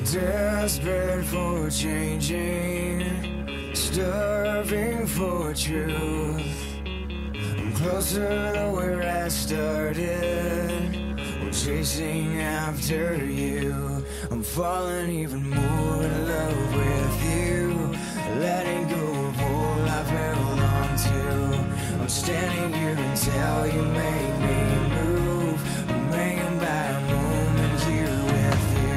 Desperate for changing, starving for truth. I'm closer to where I started, when chasing after you. I'm falling even more in love with you, letting go of all I've held on to. I'm standing here until you make me move. I'm hanging by a moment here with you.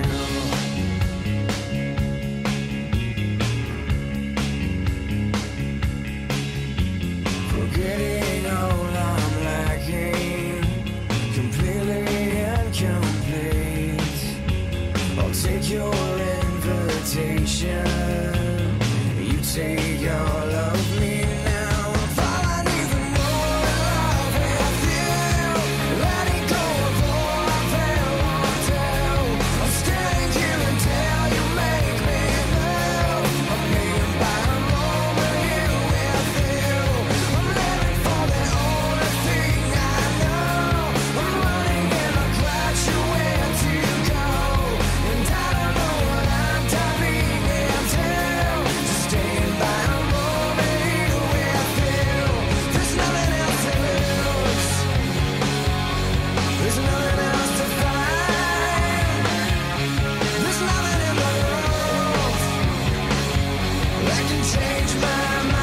Forgetting all I'm lacking, completely incomplete. I'll take your invitation, you take all of me now. I'm falling even more in love with you, letting go of all I've held on to. I'm standing here until you make me move. I'm hanging by a moment here with you. I'm living for the only thing I know. I'm running and I'll catch you where to go, and I don't know what I'm diving into. Just staying by a moment here with you. There's nothing else to lose. There's nothing else to find. There's nothing in the world that can change my mind.